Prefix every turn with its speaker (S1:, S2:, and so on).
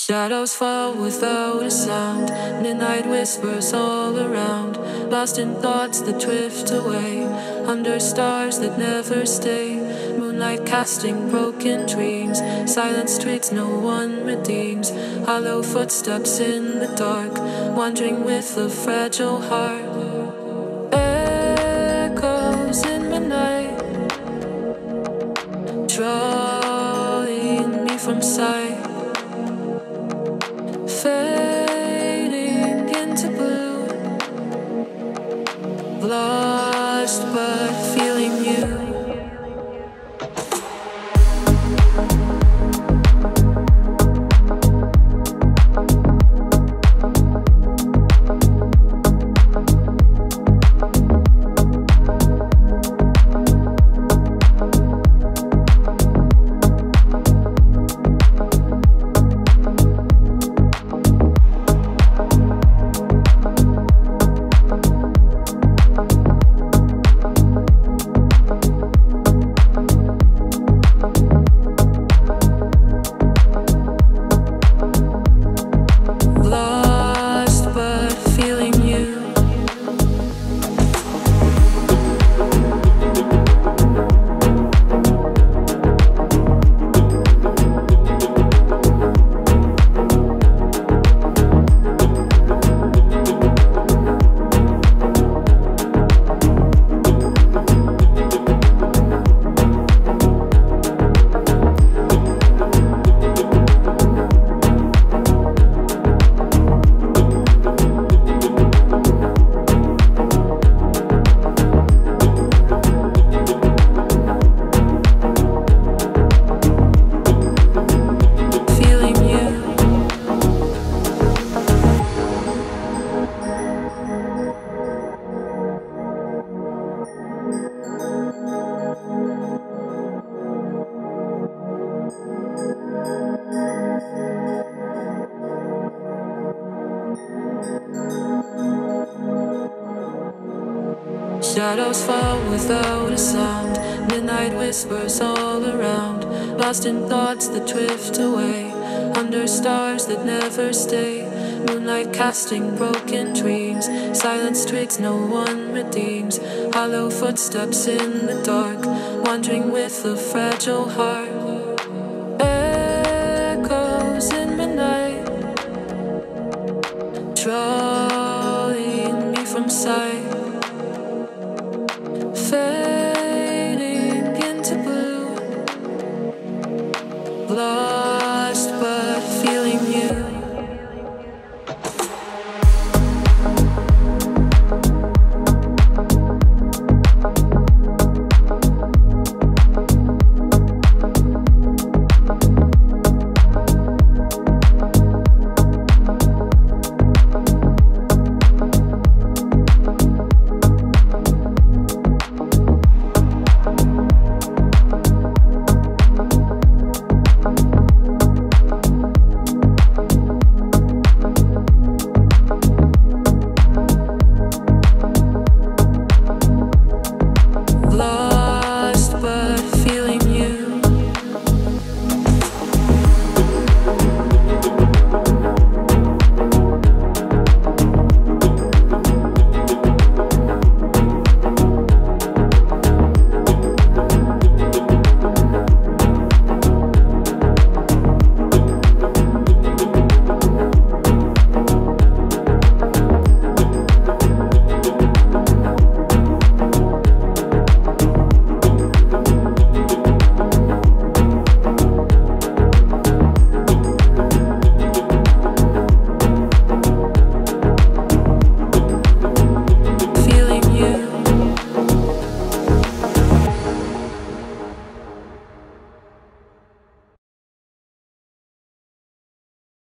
S1: Shadows fall without a sound, midnight whispers all around, lost in thoughts that drift away, under stars that never stay, moonlight casting broken dreams, silent streets no one redeems, hollow footsteps in the dark, wandering with a fragile heart. Echoes in the night, drawing me from sight, fading into blue, lost but feeling you. Shadows fall without a sound, midnight whispers all around, lost in thoughts that drift away, under stars that never stay, moonlight casting broken dreams, silent streets no one redeems, hollow footsteps in the dark, wandering with a fragile heart.